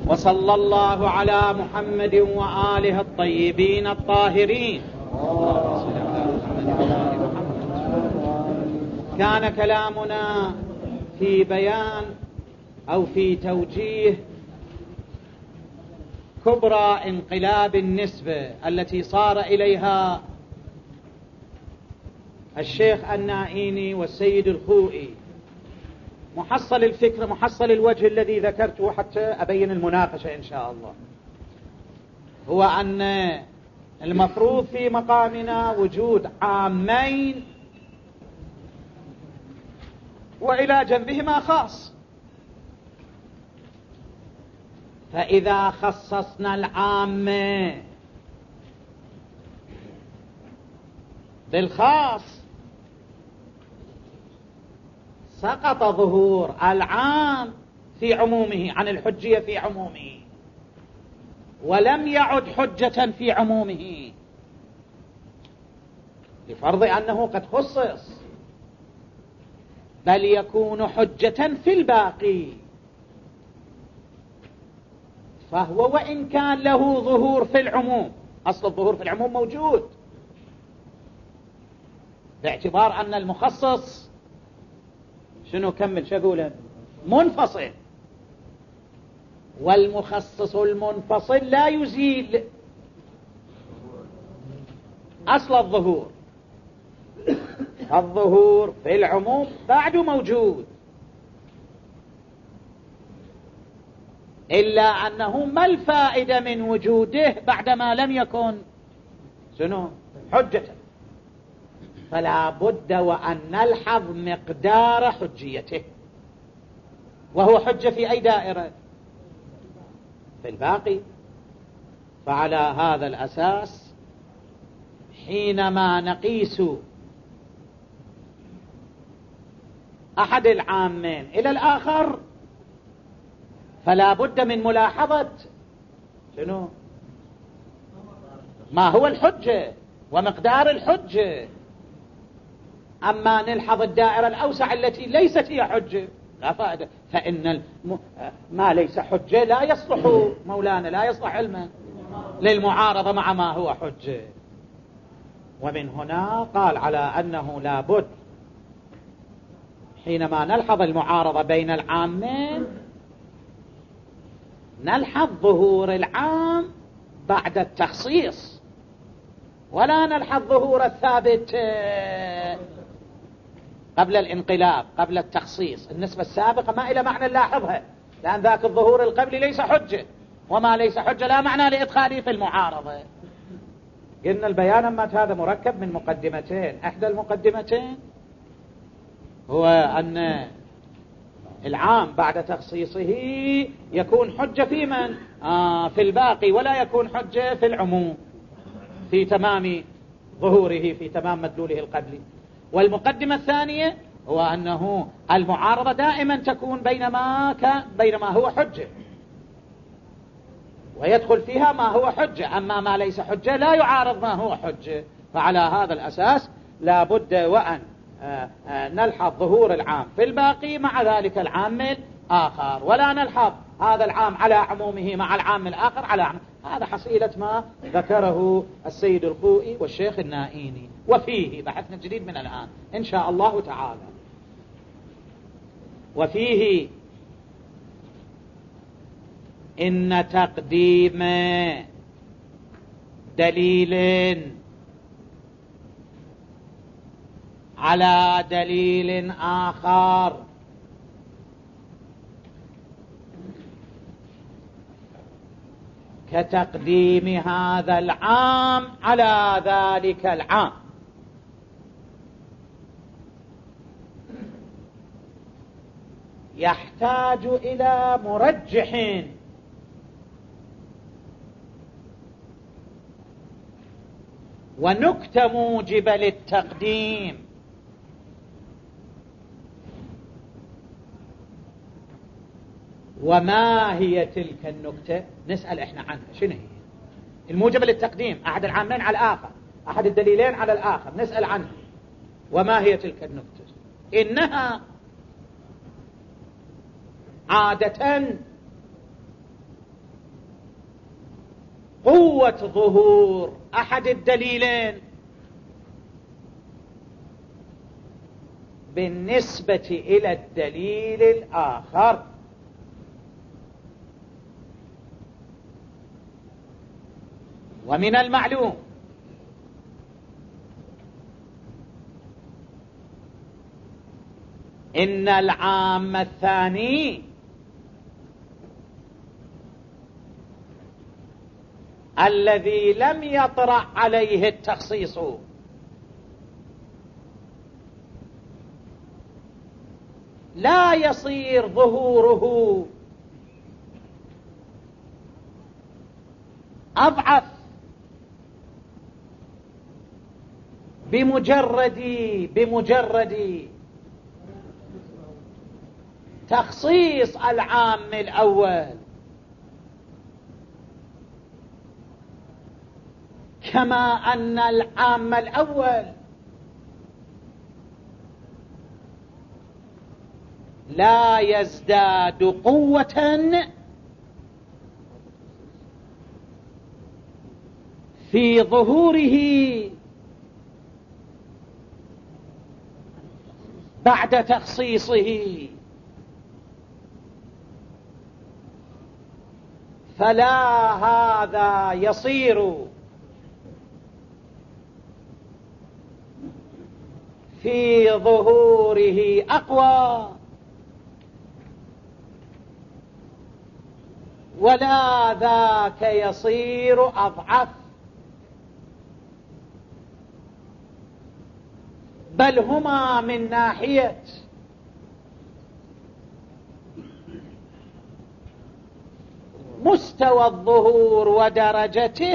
وصلى الله على محمد وآله الطيبين الطاهرين. كان كلامنا في بيان أو في توجيه كبرى انقلاب النسبة التي صار إليها الشيخ النائيني والسيد الخوئي. محصل الفكرة، محصل الوجه الذي ذكرته حتى أبين المناقشة إن شاء الله، هو أن المفروض في مقامنا وجود عامين وإلى جنبهما خاص. فإذا خصصنا العام بالخاص سقط ظهور العام في عمومه عن الحجية في عمومه، ولم يعد حجة في عمومه لفرض أنه قد خصص، بل يكون حجة في الباقي. فهو وإن كان له ظهور في العموم، أصل الظهور في العموم موجود باعتبار أن المخصص شنو كمل شغولا منفصل، والمخصص المنفصل لا يزيل أصل الظهور. الظهور في العموم بعد موجود، إلا أنه ما الفائدة من وجوده بعدما لم يكن شنو حجة. فلا بد وأن نلحظ مقدار حجيته، وهو حجة في أي دائرة؟ في الباقي. فعلى هذا الأساس حينما نقيس أحد العامين إلى الآخر فلا بد من ملاحظة شنو ما هو الحجة ومقدار الحجة. أما نلحظ الدائرة الأوسع التي ليست هي حجة لا فائدة، فإن ما ليس حجة لا يصلح مولانا، لا يصلح علما للمعارضة مع ما هو حجة. ومن هنا قال على أنه لا بد حينما نلحظ المعارضة بين العامين نلحظ ظهور العام بعد التخصيص، ولا نلحظ ظهور الثابت قبل الانقلاب قبل التخصيص. النسبة السابقة ما إلى معنى نلاحظها، لأن ذاك الظهور القبلي ليس حجة، وما ليس حجة لا معنى لإدخاله في المعارضة. قلنا البيان أمات هذا مركب من مقدمتين. إحدى المقدمتين هو أن العام بعد تخصيصه يكون حجة في من؟ في الباقي، ولا يكون حجة في العموم في تمام ظهوره في تمام مدلوله القبلي. والمقدمة الثانية هو أنه المعارضة دائما تكون بينما هو حجة، ويدخل فيها ما هو حجة، أما ما ليس حجة لا يعارض ما هو حجة. فعلى هذا الأساس لا بد وأن نلحظ ظهور العام في الباقي مع ذلك العام الآخر، ولا نلحظ هذا العام على عمومه مع العام الآخر على عمومه. هذا حصيلة ما ذكره السيد الخوئي والشيخ النائيني، وفيه بحثنا جديد من الآن إن شاء الله تعالى. وفيه إن تقديم دليل على دليل آخر كتقديم هذا العام على ذلك العام يحتاج إلى مرجح ونكتة موجبة للتقديم. وما هي تلك النكتة؟ نسأل إحنا عنها. شنو هي الموجبة للتقديم؟ أحد العامين على الآخر، أحد الدليلين على الآخر، نسأل عنها. وما هي تلك النكتة؟ إنها عادة قوة ظهور أحد الدليلين بالنسبة إلى الدليل الآخر. ومن المعلوم إن العام الثاني الذي لم يطرأ عليه التخصيص لا يصير ظهوره أضعف بمجرد تخصيص العام الأول، كما أن العام الأول لا يزداد قوة في ظهوره بعد تخصيصه، فلا هذا يصير في ظهوره أقوى ولا ذاك يصير أضعف، بل هما من ناحية مستوى الظهور ودرجته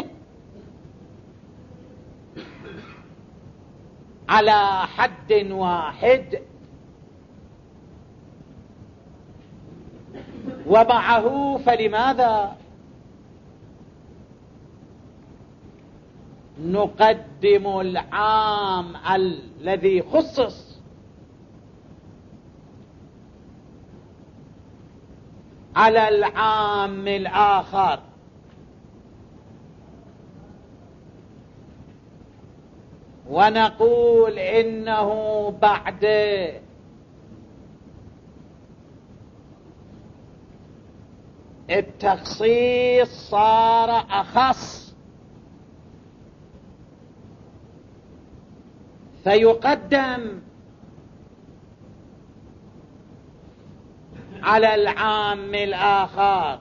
على حد واحد، ومعه فلماذا نقدم العام الذي خصص على العام الآخر؟ ونقول إنه بعد التخصيص صار أخص، فيقدم على العام الآخر.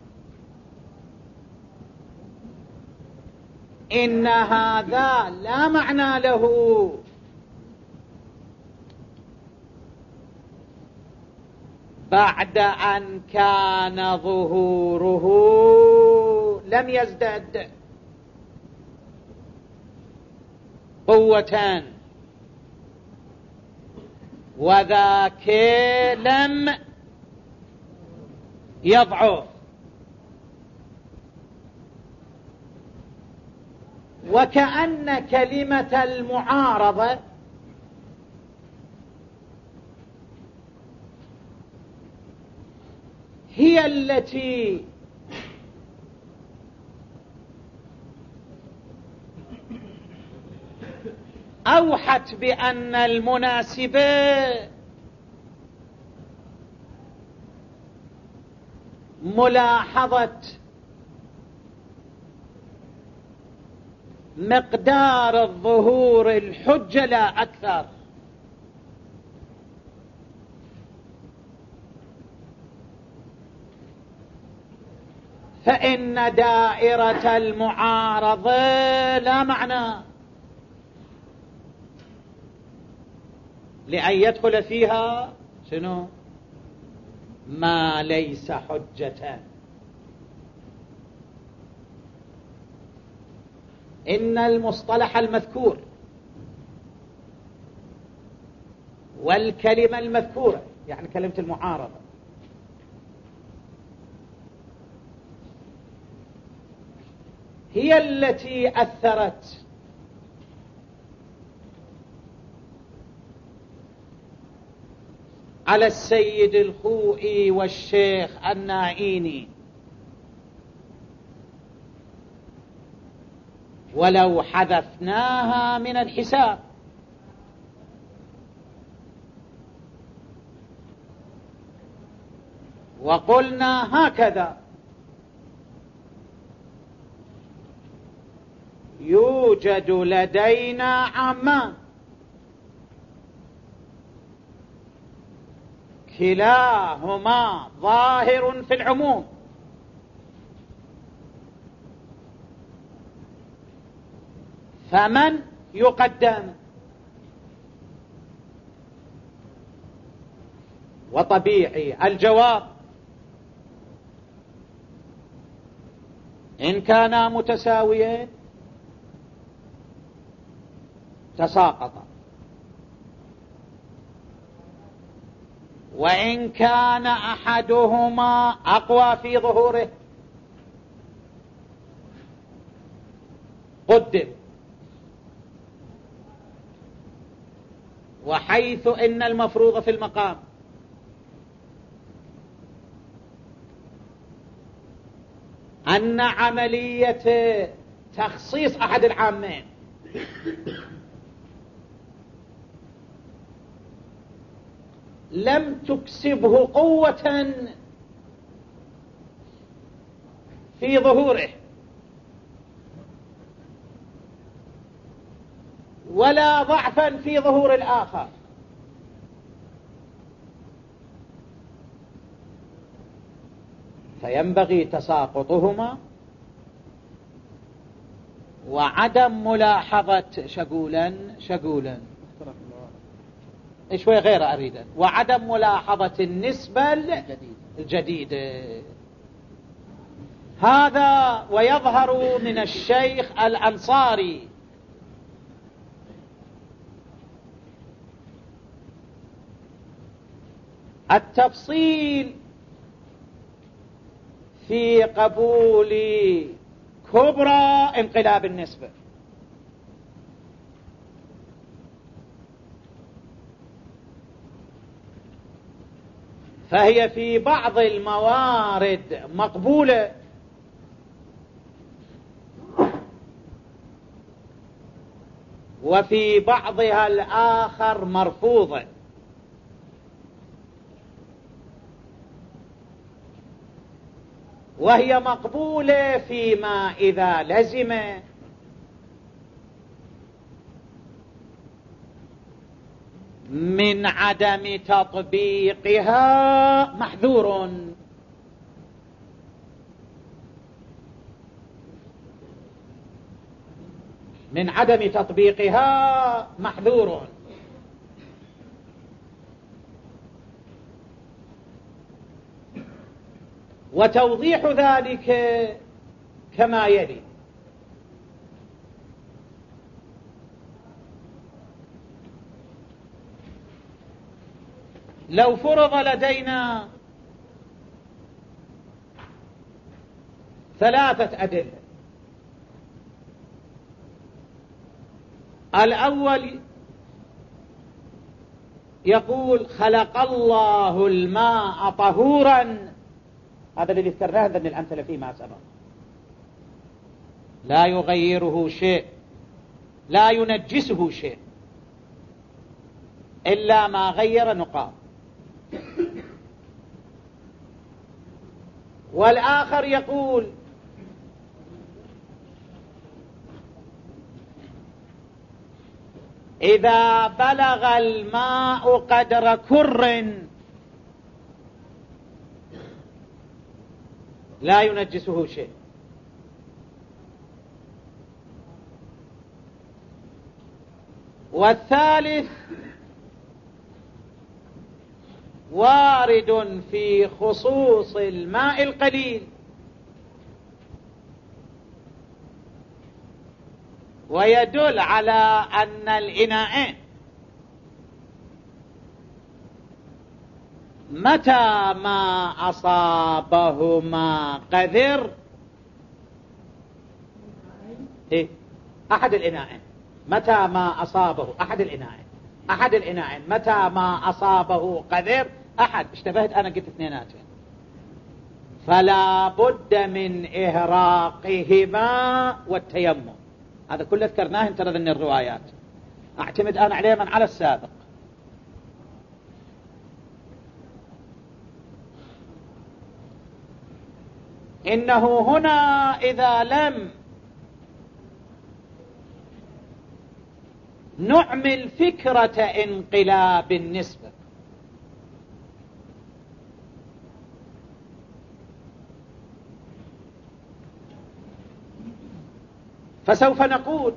إن هذا لا معنى له بعد أن كان ظهوره لم يزدد قوة وذاك لم يضعف. وكأن كلمة المعارضة هي التي أوحت بأن المناسبة ملاحظة مقدار الظهور الحجة لا أكثر. فإن دائرة المعارضة لا معنى لأن يدخل فيها شنو؟ ما ليس حجة. إن المصطلح المذكور والكلمة المذكورة، يعني كلمة المعارضة، هي التي أثرت على السيد الخوئي والشيخ النائيني ولو حذفناها من الحساب وقلنا هكذا: يوجد لدينا عامان كلاهما ظاهر في العموم، فمن يقدم؟ وطبيعي الجواب إن كانا متساويين تساقطا، وإن كان أحدهما أقوى في ظهوره قدم. وحيث إن المفروض في المقام أن عملية تخصيص أحد العامين لم تكسبه قوة في ظهوره ولا ضعفا في ظهور الآخر، فينبغي تساقطهما وعدم ملاحظة شغولا شوي غير أريد، وعدم ملاحظة النسبة الجديدة. هذا ويظهر من الشيخ الأنصاري التفصيل في قبول كبرى انقلاب النسبة، فهي في بعض الموارد مقبولة وفي بعضها الآخر مرفوضة، وهي مقبولة فيما إذا لزم من عدم تطبيقها محذور، من عدم تطبيقها محذور. وتوضيح ذلك كما يلي: لو فرض لدينا 3 أدلة، الأول يقول خلق الله الماء طهورا، هذا الذي ذكرناه من الأمثلة فيما سبق، لا يغيره شيء، لا ينجسه شيء إلا ما غير نقاط. والآخر يقول إذا بلغ الماء قدر كر لا ينجسه شيء. والثالث وارد في خصوص الماء القليل، ويدل على أن الإناءين متى ما أصابهما قذر أحد الإناءين، متى ما أصابه أحد الإناءين متى ما أصابه قذر أحد، اشتبهت أنا قلت 2، فلا بد من إهراقهما والتيمم. هذا كله ذكرناه انت ذن الروايات. اعتمد انا عليه من على السابق. انه هنا اذا لم نعمل فكرة انقلاب النسبة فسوف نقول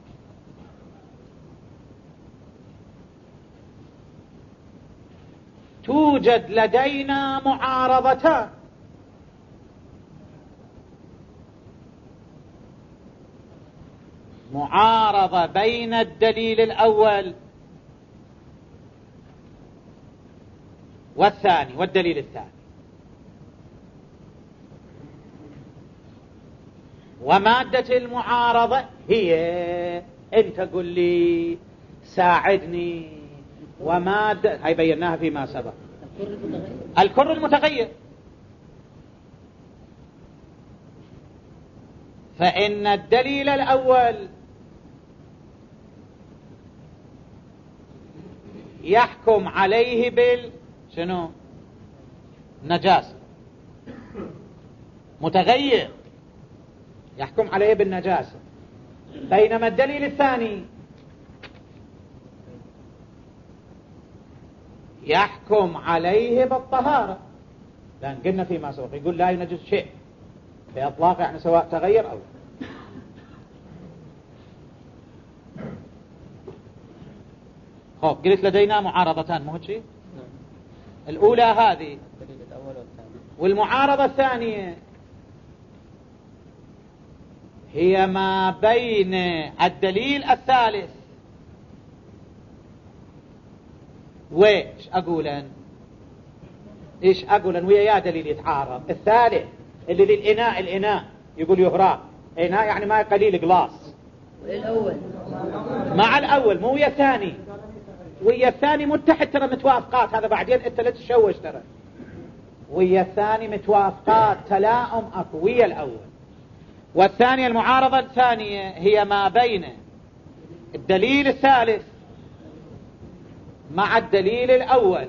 توجد لدينا معارضتان، معارضة بين الدليل الأول والثاني والدليل الثاني، ومادة المعارضة هي انت قل لي ساعدني، ومادة هاي بيناها فيما سبق الكر المتغير. فإن الدليل الأول يحكم عليه شنو؟ نجاسة، متغير يحكم عليه بالنجاسة، بينما الدليل الثاني يحكم عليه بالطهارة، لأن قلنا فيما سبق يقول لا ينجس شيء بإطلاق، يعني سواء تغير أو قلت لدينا معارضتان، مو شيء؟ الأولى هذه، والمعارضة الثانية هي ما بين الدليل الثالث ايش اقولا ويا يا دليل يتعارض. الثالث اللي الإناء يقول يهراق، إناء يعني ما قليل قلاص، الأول مع الأول مو ويا الثاني، ويا الثاني متحد ترى متوافقات، هذا بعدين انت لا تشوش ترى، ويا الثاني متوافقات تلاؤم اكو ويا الأول. والثانية المعارضة الثانية هي ما بين الدليل الثالث مع الدليل الأول،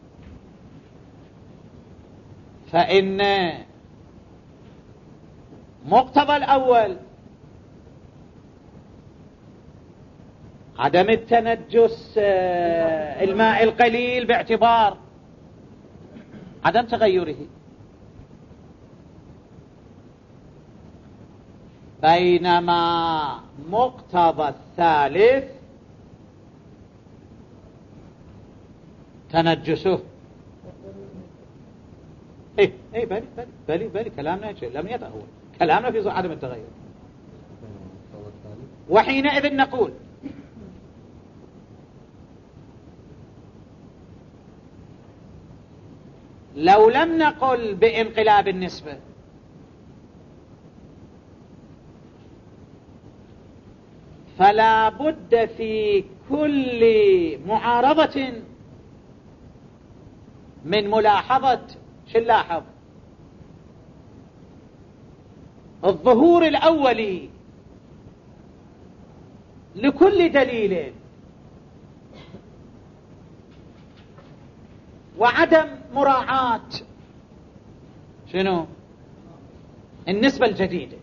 فإن مقتضى الأول عدم التنجس الماء القليل باعتبار عدم تغيره، بينما مقتضى الثالث تنجسه. بلي كلامنا لم يتأول، كلامنا في عدم التغير. وحينئذ نقول لو لم نقل بانقلاب النسبة فلا بد في كل معارضة من ملاحظة شو نلاحظ؟ الظهور الأولي لكل دليل، وعدم مراعاة شنو؟ النسبة الجديدة.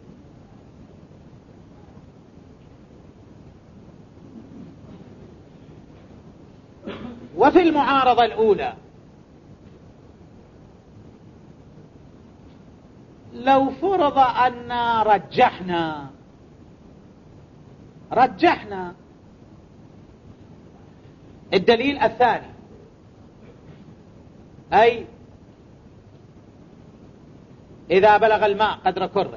وفي المعارضة الأولى لو فرض أن رجحنا الدليل الثاني، أي إذا بلغ الماء قدر كره،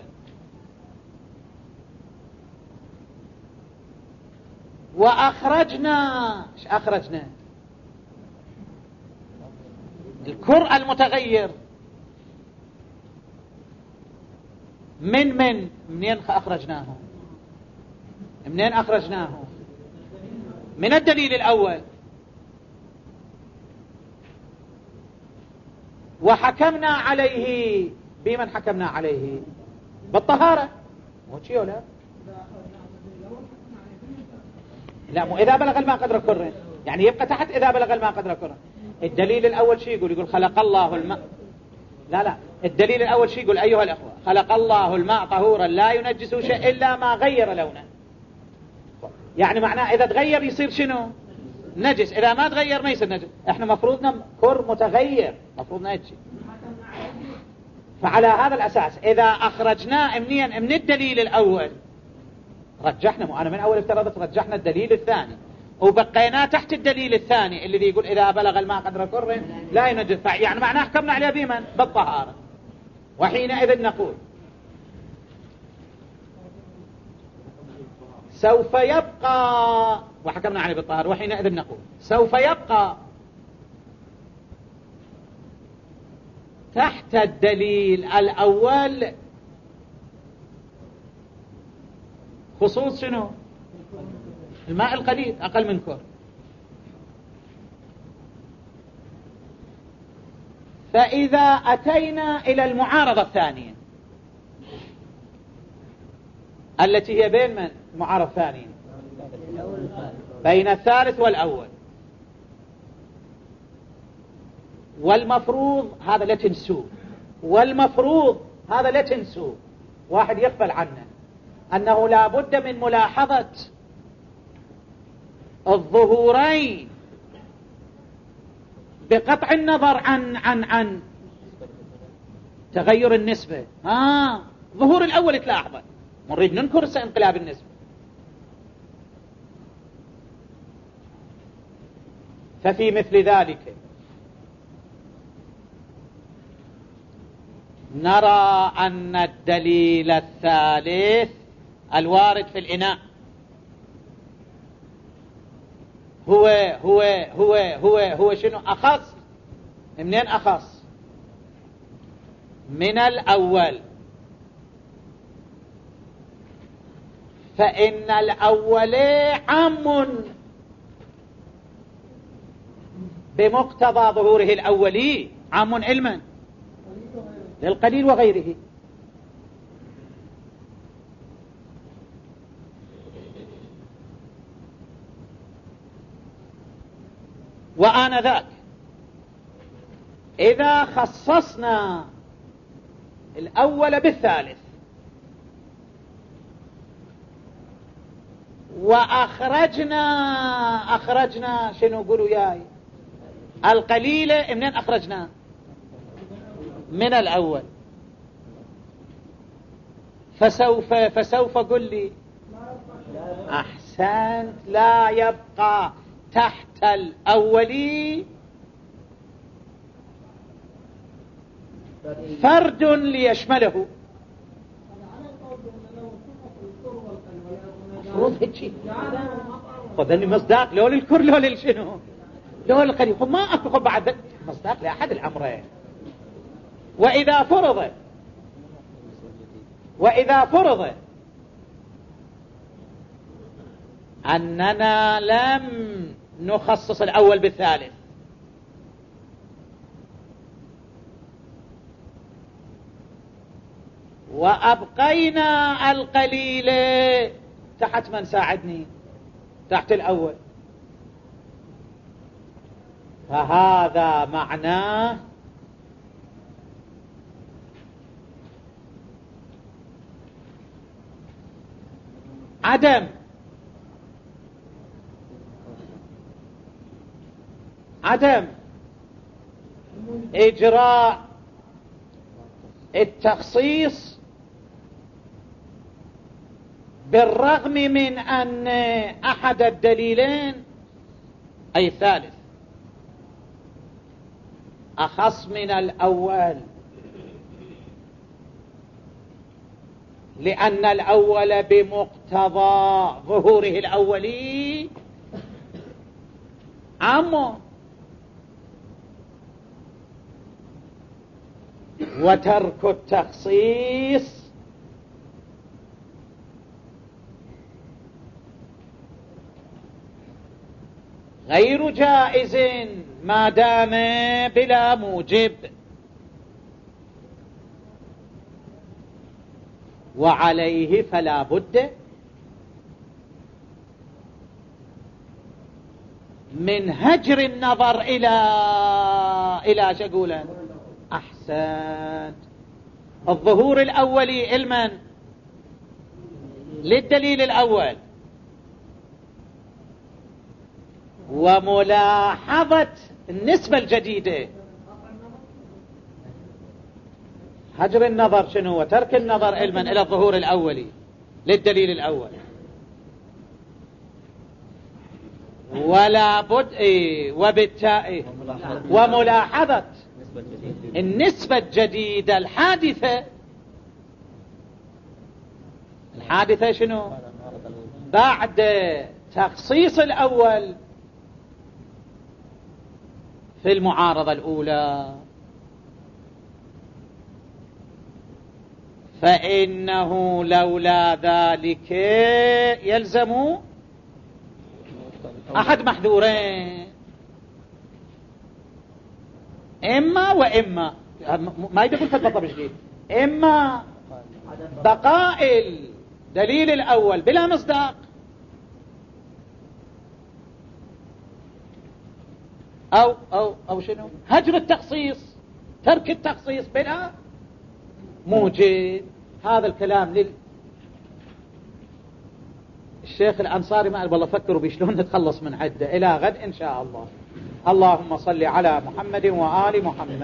وأخرجنا الكر المتغير منين أخرجناه؟ من الدليل الأول، وحكمنا عليه بمن حكمنا عليه؟ بالطهارة، مو شيء ولا لا، مو إذا بلغ الماء قدر كره، يعني يبقى تحت إذا بلغ الماء قدر كره. الدليل الأول شيء يقول خلق الله الماء. لا، الدليل الأول شيء يقول أيها الأخوة خلق الله الماء طهورا لا ينجس شيء إلا ما غير لونه. يعني معناه إذا تغير يصير شنو؟ نجس، إذا ما تغير ما يصير نجس. إحنا مفروضنا كر متغير، مفروضنا يتشي. فعلى هذا الأساس إذا أخرجناه منين من الدليل الأول رجحنا، أنا من أول افترضت رجحنا الدليل الثاني وبقينا تحت الدليل الثاني الذي يقول إذا بلغ الماء قدر كر لا ينجس، يعني معناه حكمنا عليه بمن؟ بالطهارة. وحينئذ نقول سوف يبقى، وحكمنا عليه بالطهارة، وحينئذ نقول سوف يبقى تحت الدليل الأول خصوص شنو؟ الماء القليل أقل من كر. فإذا أتينا إلى المعارضة الثانية التي هي بين من؟ المعارضة الثانية بين الثالث والأول، والمفروض هذا لا تنسوه، والمفروض هذا لا تنسوه، واحد يغفل عنه أنه لا بد من ملاحظة الظهورين بقطع النظر عن تغير النسبة. ظهور الأول تلاحظه، نريد ننكر انقلاب النسبة. ففي مثل ذلك نرى أن الدليل الثالث الوارد في الإناء هو شنو؟ أخص. منين أخص؟ من الأول. فإن الأول عام بمقتضى ظهوره الأولي، عام علما للقليل وغيره. وآنذاك إذا خصصنا الأول بالثالث أخرجنا شنو قولوا ياي؟ القليلة منين أخرجنا؟ من الأول. فسوف قل لي أحسنت، لا يبقى تحت الأولي فرد ليشمله. مفروض هيك خذني مصداق لو للكر لو للشنو لو للقليل، ما أكو بعد مصداق لأحد الأمرين. وإذا فرض أننا لم نخصص الأول بالثالث وأبقينا القليل تحت من ساعدني؟ تحت الأول. فهذا معناه عدم إجراء التخصيص بالرغم من أن أحد الدليلين أي الثالث أخص من الأول، لأن الأول بمقتضى ظهوره الأولي عام، وترك التخصيص غير جائز ما دام بلا موجب. وعليه فلا بد من هجر النظر إلى شقولا. أحسنت. الظهور الأولي المن للدليل الأول، وملاحظة النسبة الجديدة. هجر النظر شنو؟ وترك النظر علما إلى الظهور الأولي للدليل الأول. ولا بد وبالتالي وملاحظة النسبة الجديدة الحادثة. الحادثة شنو؟ بعد تخصيص الأول في المعارضة الأولى، فإنه لولا ذلك يلزم أحد محذورين، إما وإما. ما يدخل في الطب جديد. إما بقاء الدليل الأول بلا مصداق، أو شنو؟ هجر التخصيص، ترك التخصيص بلا موجب. هذا الكلام الشيخ الأنصاري. ما والله فكروا بشلون نتخلص من عده. إلى غد إن شاء الله. اللهم صل على محمد وآل محمد.